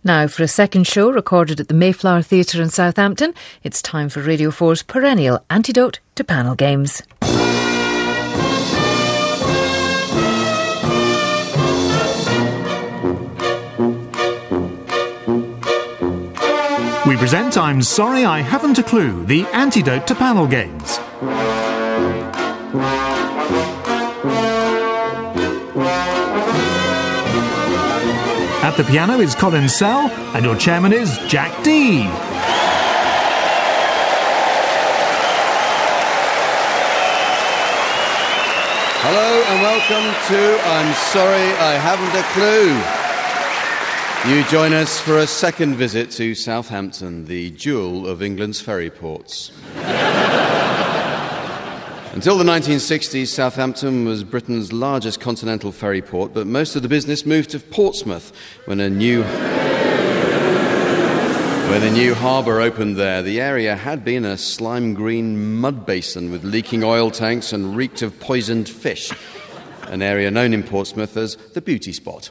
Now for a second show recorded at the Mayflower Theatre in Southampton, it's time for Radio 4's perennial antidote to panel games. We present I'm Sorry I Haven't a Clue, the antidote to panel games. At the piano is Colin Sell, and your chairman is Jack Dee. Hello and welcome to I'm Sorry I Haven't a Clue. You join us for a second visit to Southampton, the jewel of England's ferry ports. Until the 1960s, Southampton was Britain's largest continental ferry port, but most of the business moved to Portsmouth when a new harbour opened there. The area had been a slime-green mud basin with leaking oil tanks and reeked of poisoned fish, an area known in Portsmouth as the beauty spot.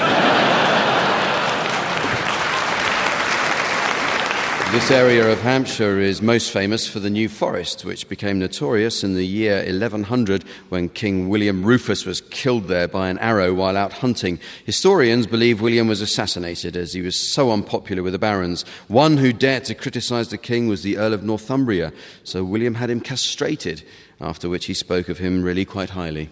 This area of Hampshire is most famous for the New Forest, which became notorious in the year 1100 when King William Rufus was killed there by an arrow while out hunting. Historians believe William was assassinated as he was so unpopular with the barons. One who dared to criticise the king was the Earl of Northumbria, so William had him castrated, after which he spoke of him really quite highly.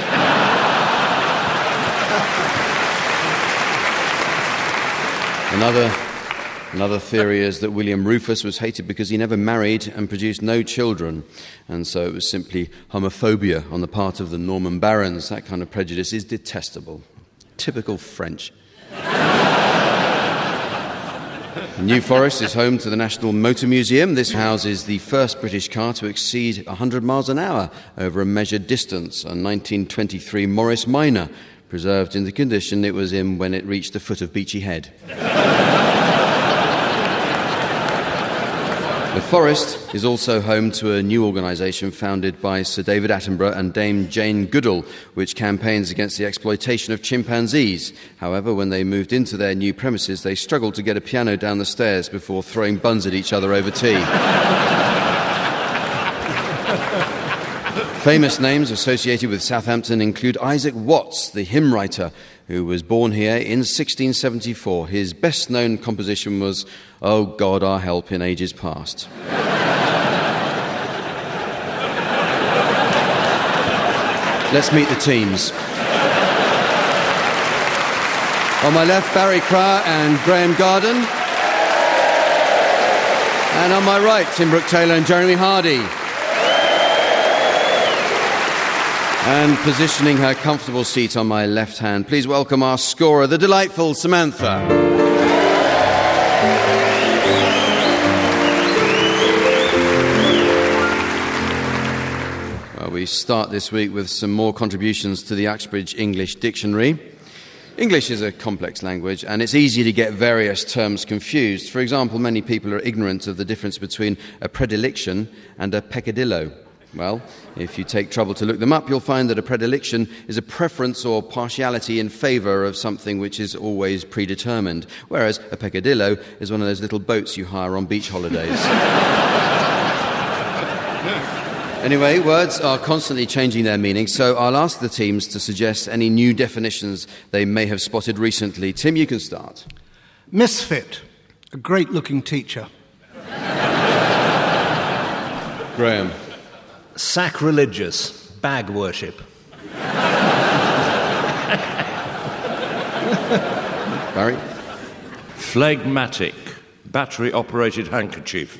Another theory is that William Rufus was hated because he never married and produced no children, and so it was simply homophobia on the part of the Norman barons. That kind of prejudice is detestable. Typical French. The New Forest is home to the National Motor Museum. This houses the first British car to exceed 100 miles an hour over a measured distance, a 1923 Morris Minor, preserved in the condition it was in when it reached the foot of Beachy Head. The Forest is also home to a new organisation founded by Sir David Attenborough and Dame Jane Goodall, which campaigns against the exploitation of chimpanzees. However, when they moved into their new premises, they struggled to get a piano down the stairs before throwing buns at each other over tea. Famous names associated with Southampton include Isaac Watts, the hymn writer, who was born here in 1674. His best-known composition was "O God, Our Help in Ages Past." Let's meet the teams. On my left, Barry Cryer and Graham Garden. And on my right, Tim Brooke-Taylor and Jeremy Hardy. And positioning her comfortable seat on my left hand, please welcome our scorer, the delightful Samantha. Well, we start this week with some more contributions to the Uxbridge English Dictionary. English is a complex language, and it's easy to get various terms confused. For example, many people are ignorant of the difference between a predilection and a peccadillo. Well, if you take trouble to look them up, you'll find that a predilection is a preference or partiality in favour of something which is always predetermined, whereas a peccadillo is one of those little boats you hire on beach holidays. Anyway, words are constantly changing their meaning, so I'll ask the teams to suggest any new definitions they may have spotted recently. Tim, you can start. Misfit, a great-looking teacher. Graham. Sacrilegious, bag worship. Barry? Phlegmatic, battery-operated handkerchief.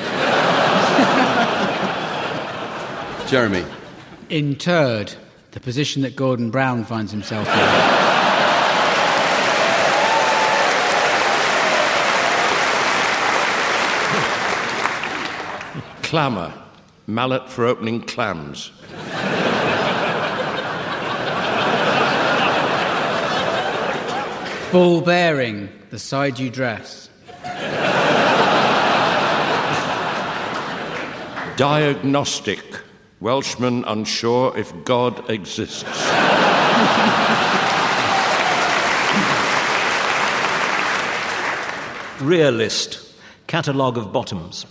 Jeremy? Interred, the position that Gordon Brown finds himself in. Clamour, mallet for opening clams. Ball bearing, the side you dress. Diagnostic, Welshman unsure if God exists. Realist. Catalogue of bottoms.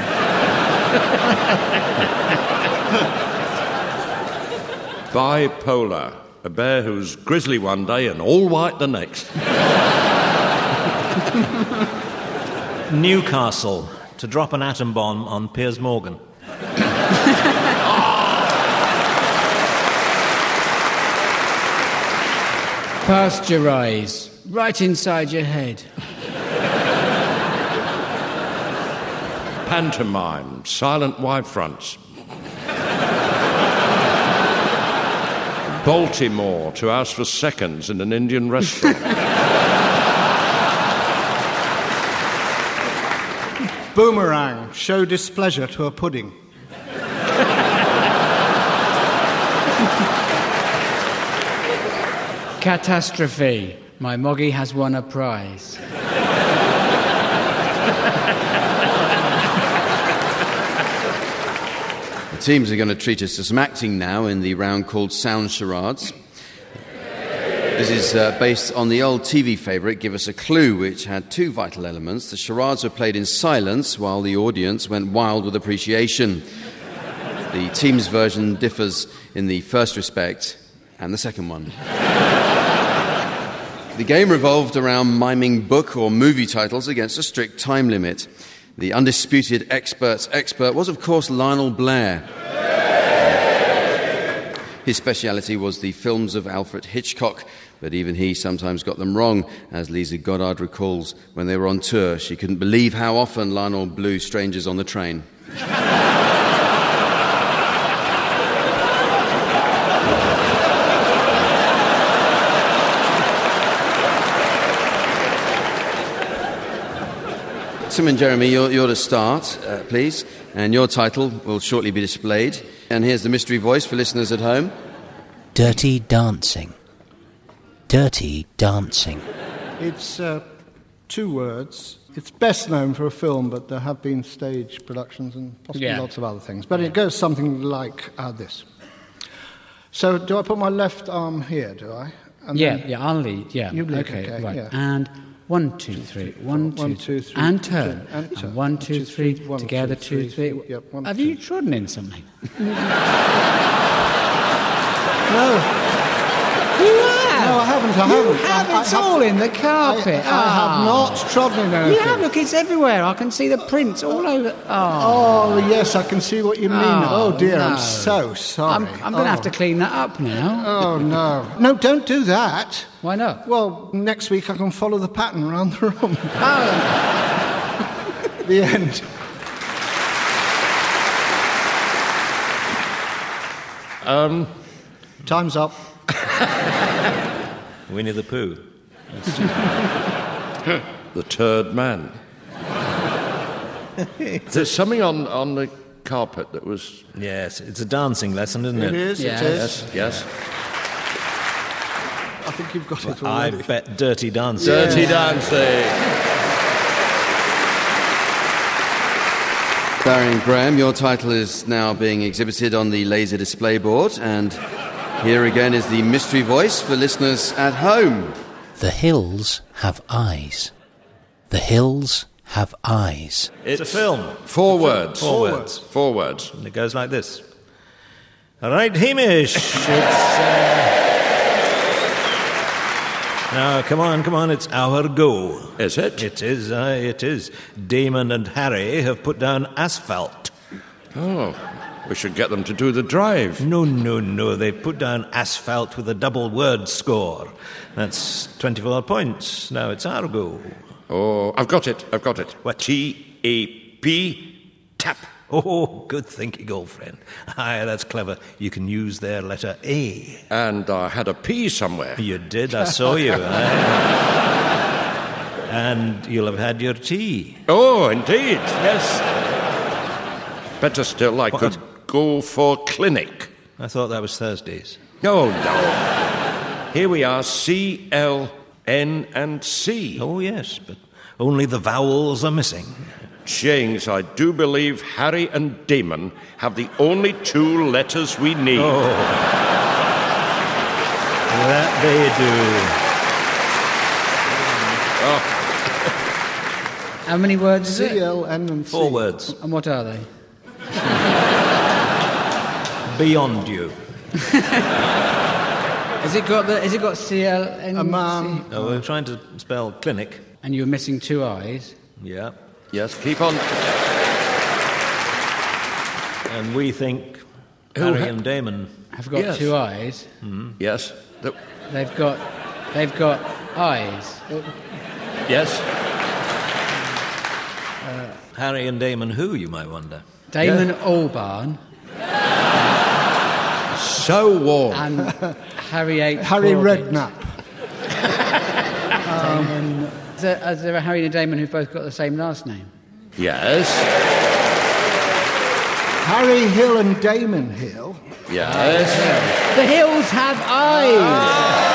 Bipolar. A bear who's grizzly one day and all white the next. Newcastle. To drop an atom bomb on Piers Morgan. Pasteurise. Right inside your head. Pantomime. Silent wife fronts. Baltimore. To ask for seconds in an Indian restaurant. Boomerang. Show displeasure to a pudding. Catastrophe. My moggy has won a prize. The teams are going to treat us to some acting now in the round called Sound Charades. This is based on the old TV favourite Give Us a Clue, which had two vital elements. The charades were played in silence while the audience went wild with appreciation. The team's version differs in the first respect and the second one. The game revolved around miming book or movie titles against a strict time limit. The undisputed expert's expert was, of course, Lionel Blair. His speciality was the films of Alfred Hitchcock, but even he sometimes got them wrong. As Lisa Goddard recalls, when they were on tour, she couldn't believe how often Lionel blew strangers on the train. Tim and Jeremy, you're to start, please, and your title will shortly be displayed. And here's the mystery voice for listeners at home. Dirty Dancing. Dirty Dancing. It's 2 words. It's best known for a film, but there have been stage productions and possibly lots of other things. But it goes something like this. So do I put my left arm here, do I? And I'll lead, You lead, okay, right. yeah. And 1, 2, 3, 1, 2, 3, and turn. And 1, 2, 3, together 2, 3. Yep, Have you trodden in something? No. You have? No, I haven't. You have. It's all in the carpet. I have not trodden in anything. You have. Look, it's everywhere. I can see the prints all over. Oh, yes, I can see what you mean. Oh, dear, no. I'm so sorry. I'm going to have to clean that up now. Oh, no. No, don't do that. Why not? Well, next week I can follow the pattern around the room. Oh. The end. Time's up. Winnie the Pooh. The Turd Man. There's something on the carpet that was... Yes, it's a dancing lesson, isn't it? It is, Yes. it is. Yes. I think you've got it I already. bet Dirty Dancing. Dirty Dancing. Barry and Graham, your title is now being exhibited on the laser display board, and here again is the mystery voice for listeners at home. The hills have eyes. The hills have eyes. It's a film. 4 words. 4 words. 4 words. And it goes like this. All right, Hamish. It's... Now, come on, it's our go. Is it? It is. Damon and Harry have put down asphalt. Oh, we should get them to do the drive. No, they've put down asphalt with a double word score. That's 24 points. Now it's our go. Oh, I've got it. What? T-A-P, tap. Oh, good thinking, old friend. Aye, that's clever. You can use their letter A. And I had a P somewhere. You did, I saw you. Aye. And you'll have had your tea. Oh, indeed, yes. Better still, I could go for clinic. I thought that was Thursdays. Oh, no. Here we are, C, L, N and C. Oh, yes, but only the vowels are missing. James, I do believe Harry and Damon have the only 2 letters we need. Oh. That they do. How many words is it? C-L-N and C. 4 words. And what are they? Beyond you. Has it got C-L-N? A man. No, we're trying to spell clinic. And you're missing 2 eyes. Yeah. Yes, keep on. And we think Harry and Damon Have got 2 eyes. Yes. They've got eyes. Yes. Harry and Damon who, you might wonder? Damon Albarn So warm. and Harry H. Harry Corbett. Redknapp. Is there a Harry and a Damon who've both got the same last name? Yes. Harry Hill and Damon Hill. Yes. The Hills have eyes!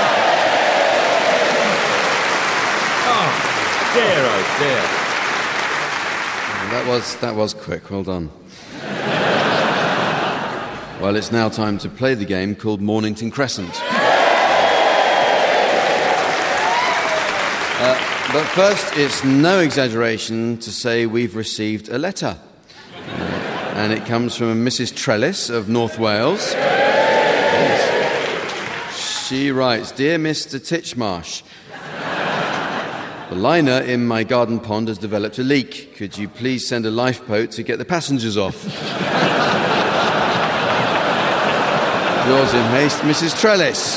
Dear, oh dear. That was quick. Well done. Well, it's now time to play the game called Mornington Crescent. But first, it's no exaggeration to say we've received a letter. And it comes from Mrs. Trellis of North Wales. She writes, "Dear Mr. Titchmarsh, the liner in my garden pond has developed a leak. Could you please send a lifeboat to get the passengers off? Yours in haste, Mrs. Trellis."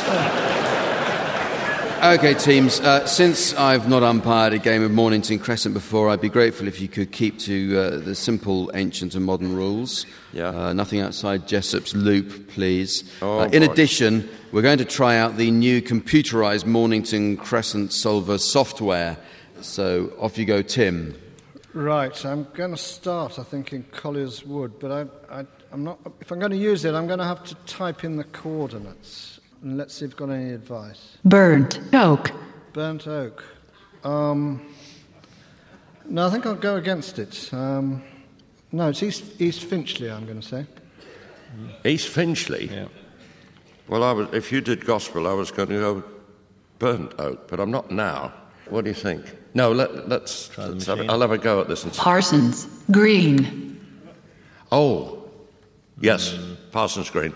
OK, teams, since I've not umpired a game of Mornington Crescent before, I'd be grateful if you could keep to the simple ancient and modern rules. Yeah. Nothing outside Jessop's Loop, please. Oh, in boy. addition, we're going to try out the new computerised Mornington Crescent solver software. So off you go, Tim. Right, I'm going to start, I think, in Collier's Wood, but I'm not. If I'm going to use it, I'm going to have to type in the coordinates. And let's see if you've got any advice. Burnt oak. Burnt oak. No, I think I'll go against it. No, it's East Finchley, I'm going to say. East Finchley? Yeah. Well, if you did gospel, I was going to go burnt oak, but I'm not now. What do you think? No, let's Try the have, machine. I'll have a go at this. Parsons Green. Oh, yes, Parsons Green.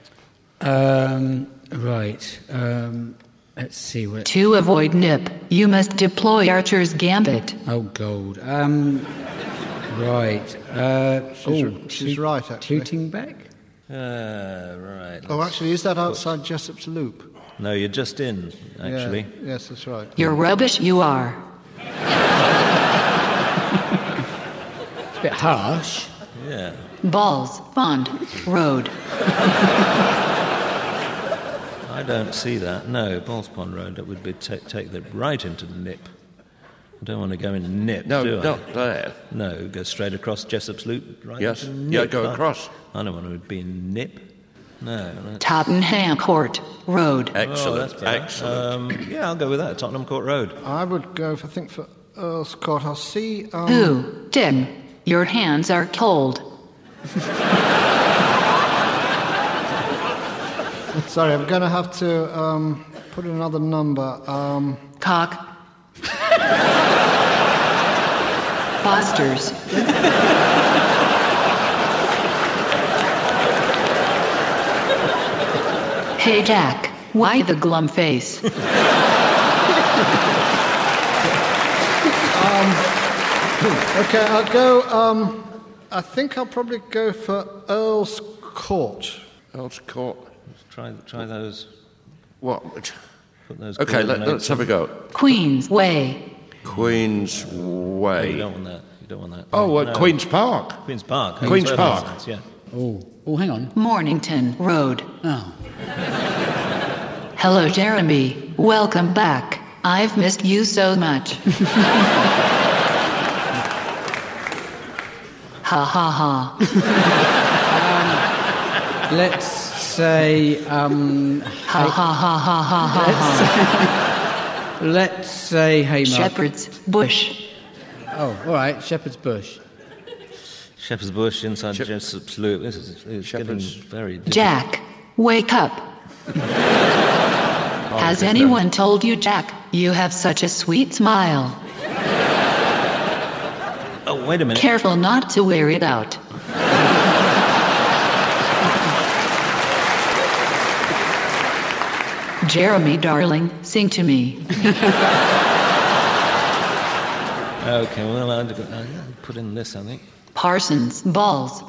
Right. Let's see what. To avoid nip, you must deploy Archer's Gambit. Oh, gold. Right. She's right, actually. Tootingbeck? Right. Oh, actually, is that outside Jessop's Loop? No, you're just in, actually. Yeah, yes, that's right. You're rubbish, you are. It's a bit harsh. Yeah. Balls, Pond, Road. I don't see that. No, Balls Pond Road, that would be take that right into the nip. I don't want to go in nip, No, do I? not there. No, go straight across Jessop's Loop, right Yes. into nip. Yeah, go across. I don't want to be in nip. No. Tottenham Court, Road. Excellent, That's better. excellent. Yeah, I'll go with that, Tottenham Court Road. I would go, for Earl's Court. I'll see... Who? Tim, your hands are cold. Sorry, I'm going to have to put another number. Cock. Fosters. Hey Jack, why the glum face? Okay, I'll go... I think I'll probably go for Earl's Court. Earl's Court. Try those. What? Put those. Okay, coordinates let's have a go. Queen's Way. Queen's in. Way. You don't want that. You don't want that. Oh, No. Queen's Park. Queen's Park. Queen's Perfect Park. sense, yeah. Oh, hang on. Mornington Road. Oh. Hello, Jeremy. Welcome back. I've missed you so much. Ha ha ha. Let's say. Ha ha ha ha ha ha. Let's say Haymarket. Shepherd's Bush. Oh, all right. Shepherd's Bush. Shepherd's Bush inside Jessop's Loop. This is getting very difficult. Jack, wake up. Has anyone told you, Jack, you have such a sweet smile? Oh, wait a minute. Careful not to wear it out. Jeremy, darling, sing to me. Okay, well, I'll put in this, I think. Parsons, balls.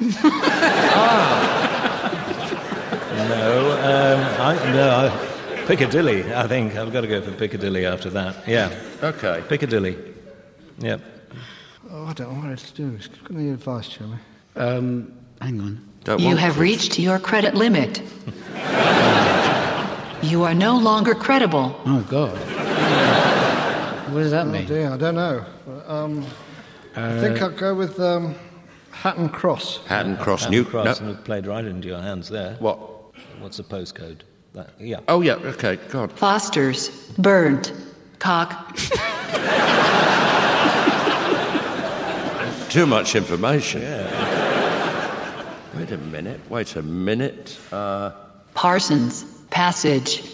No, Piccadilly, I think. I've got to go for Piccadilly after that. Yeah. Okay. Piccadilly. Yep. Oh, I don't know what to do. Give me advice, Jeremy. Hang on. You have reached your credit limit. You are no longer credible. Oh, God. What does that mean? Oh, dear, I don't know. I think I'll go with Hatton Cross. Hatton Cross. Hatton Cross, and it played right into your hands there. What? What's the postcode? Yeah. Oh, yeah, okay, God. Foster's, burnt, cock. Too much information. Yeah. Wait a minute. Parsons, passage.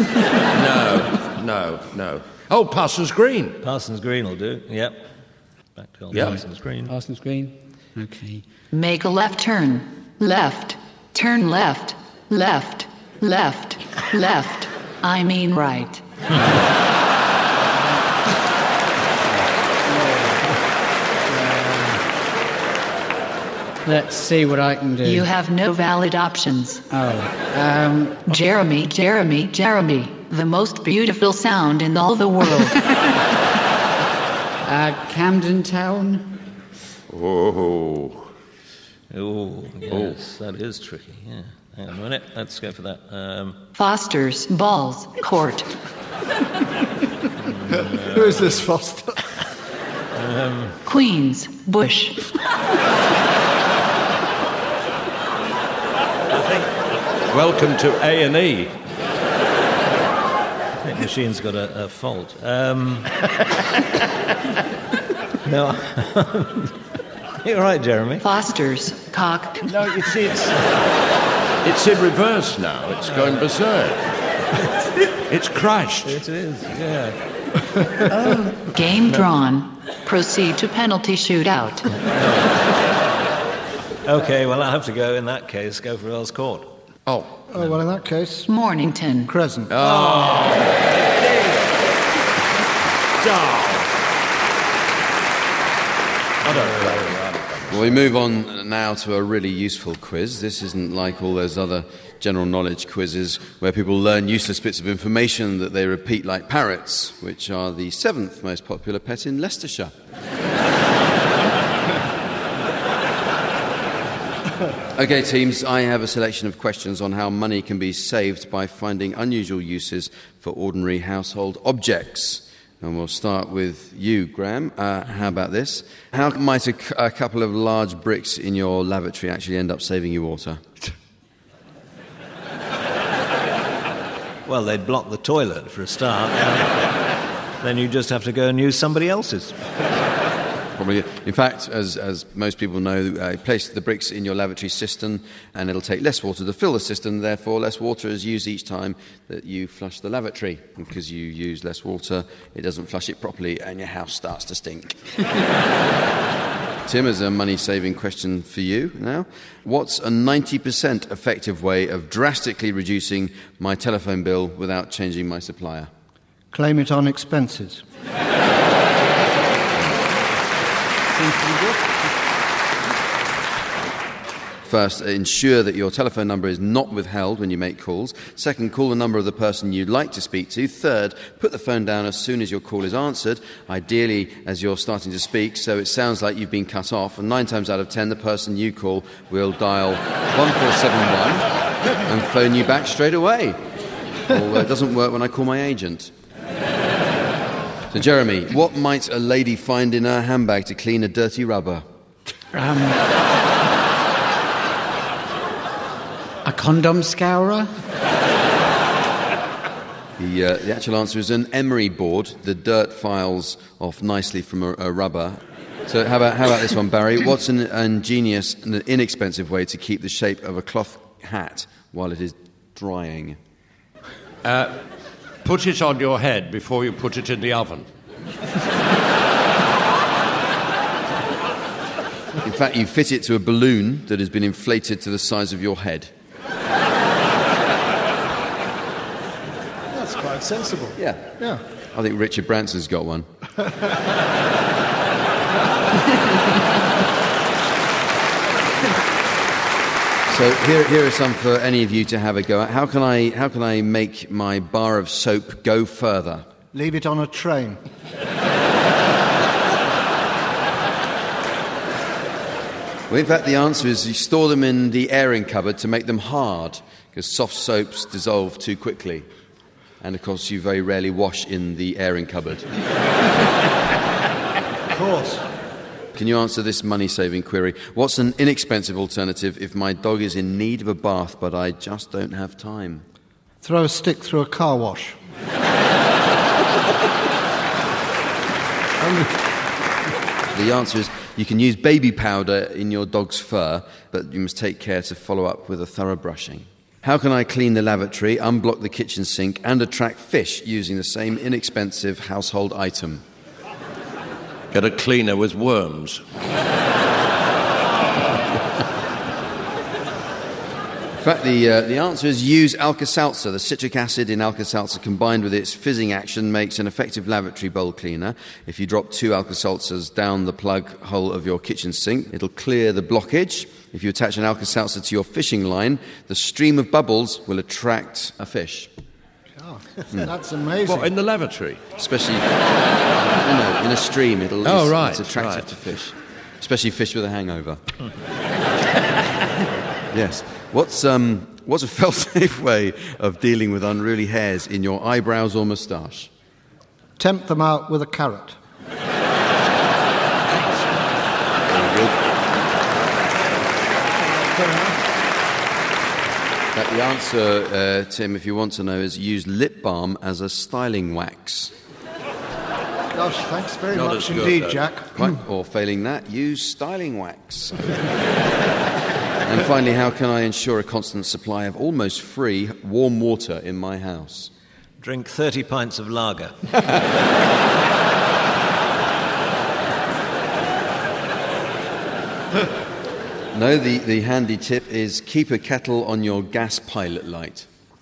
No. Oh, Parsons Green. Parsons Green will do, yep. Back to old Parsons Green. Parsons Green. Okay. Make a left turn. Left. Turn left. Left. Left. Left. I mean right. Let's see what I can do. You have no valid options. Jeremy, the most beautiful sound in all the world. Camden Town. Oh, yes, that is tricky, yeah. Hang on a minute, let's go for that. Foster's, balls, court. Who is this Foster? Queens, bush. welcome to A&E. I think the machine's got a fault. No. You're right, Jeremy. Foster's, cock. No, you see, it's in reverse now. It's going berserk. It's crashed. It is, yeah. Game drawn. Proceed to penalty shootout. Okay, well, I'll have to go, in that case, go for Earl's Court. Oh, well, in that case... Mornington. Crescent. Well, we move on now to a really useful quiz. This isn't like all those other general knowledge quizzes where people learn useless bits of information that they repeat like parrots, which are the 7th most popular pet in Leicestershire. Okay, teams, I have a selection of questions on how money can be saved by finding unusual uses for ordinary household objects. And we'll start with you, Graham. How about this? How might a couple of large bricks in your lavatory actually end up saving you water? Well, they'd block the toilet for a start. Then you just have to go and use somebody else's. Probably. In fact, as most people know, place the bricks in your lavatory cistern and it'll take less water to fill the cistern, therefore less water is used each time that you flush the lavatory. And because you use less water, it doesn't flush it properly and your house starts to stink. Tim, has a money-saving question for you now. What's a 90% effective way of drastically reducing my telephone bill without changing my supplier? Claim it on expenses. First, ensure that your telephone number is not withheld when you make calls. Second, call the number of the person you'd like to speak to. Third, put the phone down as soon as your call is answered, ideally as you're starting to speak, so it sounds like you've been cut off. And 9 times out of 10, the person you call will dial 1471 and phone you back straight away. Although it doesn't work when I call my agent. So, Jeremy, what might a lady find in her handbag to clean a dirty rubber? A condom scourer? The actual answer is an emery board. The dirt files off nicely from a rubber. So how about this one, Barry? What's an ingenious and inexpensive way to keep the shape of a cloth hat while it is drying? Put it on your head before you put it in the oven. fact, you fit it to a balloon that has been inflated to the size of your head. That's quite sensible. Yeah. I think Richard Branson's got one. So here are some for any of you to have a go at. How can I make my bar of soap go further? Leave it on a train. Well, in fact, the answer is you store them in the airing cupboard to make them hard, because soft soaps dissolve too quickly. And, of course, you very rarely wash in the airing cupboard. Of course. Can you answer this money-saving query? What's an inexpensive alternative if my dog is in need of a bath, but I just don't have time? Throw a stick through a car wash. The answer is you can use baby powder in your dog's fur, but you must take care to follow up with a thorough brushing. How can I clean the lavatory, unblock the kitchen sink, and attract fish using the same inexpensive household item? Get a cleaner with worms. In fact, the answer is use Alka-Seltzer. The citric acid in Alka-Seltzer combined with its fizzing action makes an effective lavatory bowl cleaner. If you drop 2 Alka-Seltzers down the plug hole of your kitchen sink, it'll clear the blockage. If you attach an Alka-Seltzer to your fishing line, the stream of bubbles will attract a fish. Oh, that's amazing. What, in the lavatory? Especially in a stream, it's attractive to fish. Especially fish with a hangover. Yes. What's a fail-safe way of dealing with unruly hairs in your eyebrows or moustache? Tempt them out with a carrot. Very good. The answer, Tim, if you want to know, is use lip balm as a styling wax. Gosh, thanks very Not much as good, indeed, though. Jack. Right. Or failing that, use styling wax. And finally, how can I ensure a constant supply of almost free warm water in my house? Drink 30 pints of lager. No, the handy tip is keep a kettle on your gas pilot light.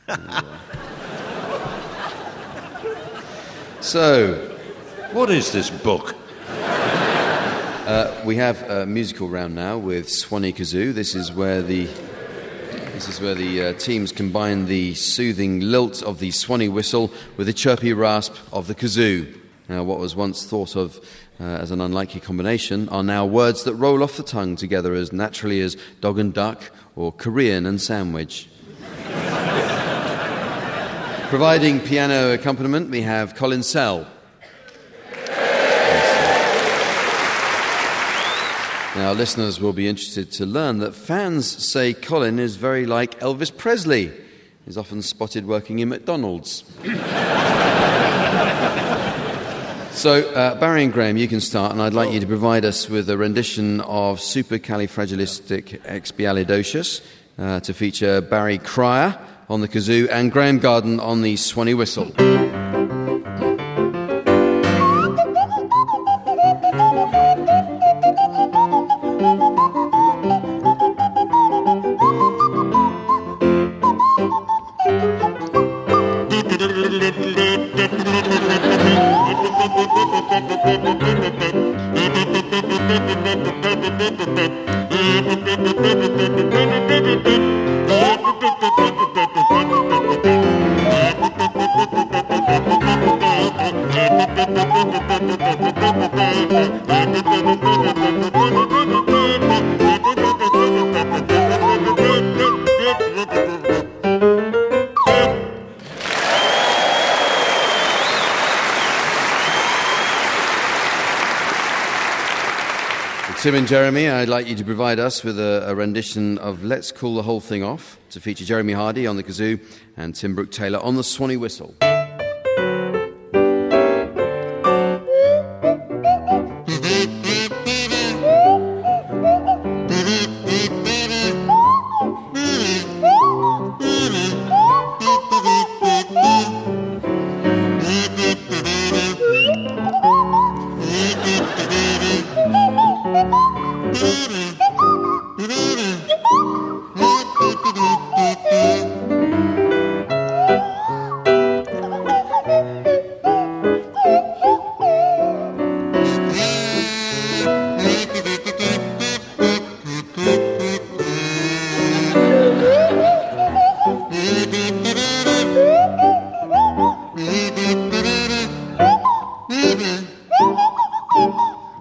So, what is this book? We have a musical round now with Swanee Kazoo. This is where the teams combine the soothing lilt of the Swanee whistle with the chirpy rasp of the kazoo. Now, what was once thought of as an unlikely combination are now words that roll off the tongue together as naturally as dog and duck or Korean and sandwich. Providing piano accompaniment, we have Colin Sell. Now, listeners will be interested to learn that fans say Colin is very like Elvis Presley. He's often spotted working in McDonald's. So, Barry and Graham, you can start, and I'd like you to provide us with a rendition of Supercalifragilisticexpialidocious to feature Barry Cryer on the kazoo and Graham Garden on the Swanee whistle. Tim and Jeremy, I'd like you to provide us with a rendition of Let's Cool the Whole Thing Off to feature Jeremy Hardy on the kazoo and Tim Brooke-Taylor on the Swanee whistle.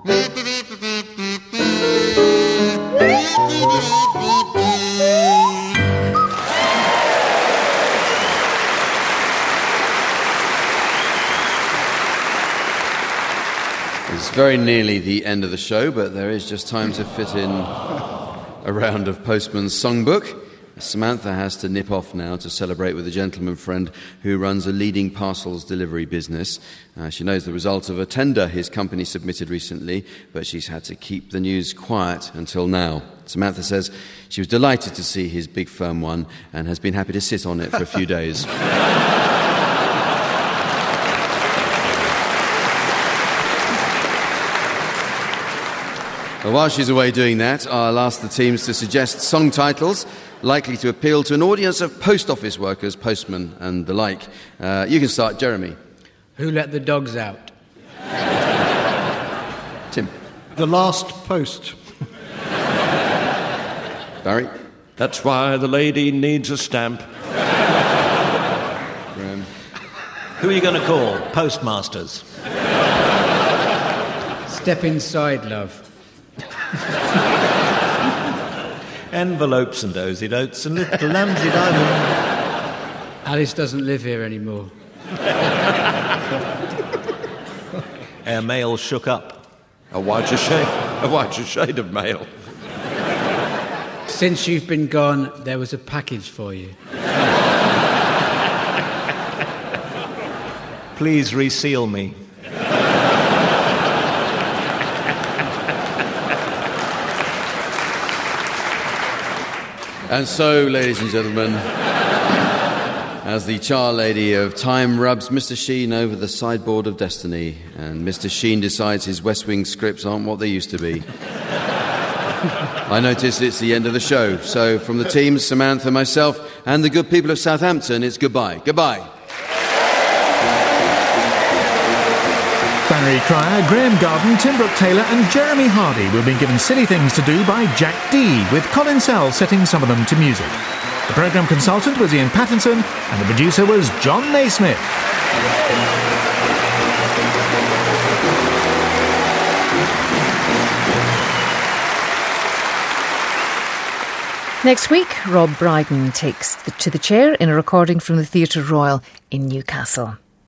It's very nearly the end of the show, but there is just time to fit in a round of Postman's Songbook. Samantha has to nip off now to celebrate with a gentleman friend who runs a leading parcels delivery business. She knows the result of a tender his company submitted recently, but she's had to keep the news quiet until now. Samantha says she was delighted to see his big firm won and has been happy to sit on it for a few days. Well, while she's away doing that, I'll ask the teams to suggest song titles likely to appeal to an audience of post office workers, postmen and the like. You can start, Jeremy. Who Let the Dogs Out? Tim. The Last Post. Barry. That's Why the Lady Needs a Stamp. Graham. Who are you going to call? Postmasters. Step Inside, Love. Envelopes and Dozy Dotes and Little Lambsy Diamond. Alice doesn't live here anymore. Our mail shook up. A whiter shade of mail. Since you've been gone, there was a package for you. Please reseal me. And so, ladies and gentlemen, as the char lady of time rubs Mr. Sheen over the sideboard of destiny, and Mr. Sheen decides his West Wing scripts aren't what they used to be, I notice it's the end of the show. So from the teams, Samantha, myself, and the good people of Southampton, it's goodbye. Goodbye. Barry Cryer, Graham Garden, Tim Brooke-Taylor and Jeremy Hardy were being given silly things to do by Jack D, with Colin Sell setting some of them to music. The programme consultant was Ian Pattinson and the producer was John Naismith. Next week, Rob Brydon takes to the chair in a recording from the Theatre Royal in Newcastle.